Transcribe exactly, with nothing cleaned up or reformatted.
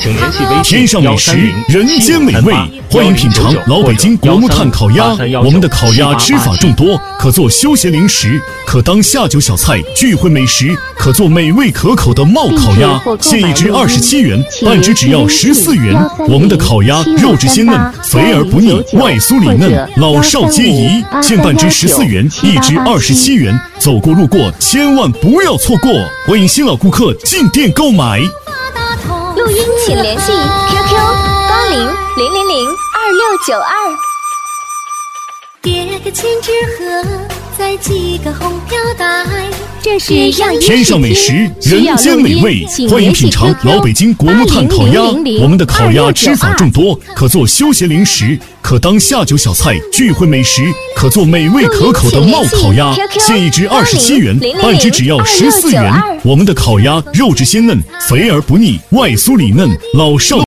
请联系微信天上美食，人间美味，欢迎品尝老北京国木炭烤鸭。我们的烤鸭吃法众多，可做休闲零食，可当下酒小菜，聚会美食，可做美味可口的冒烤鸭。现一只二十七元，半只只要十四元。我们的烤鸭肉质鲜嫩，肥而不腻，外酥里嫩，老少皆宜。现半只十四元，一只二十七元。走过路过，千万不要错过！欢迎新老顾客进店购买。 录音请联系 Q Q 八零零零零二六九二。 叠个千纸鹤，再系个红飘带。 这是天上美食，人间美味，欢迎品尝老北京国木炭烤鸭。我们的烤鸭吃法众多，可做休闲零食，可当下酒小菜，聚会美食，可做美味可口的冒烤鸭。现一只二十七元，半只只要十四元。我们的烤鸭肉质鲜嫩，肥而不腻，外酥里嫩，老少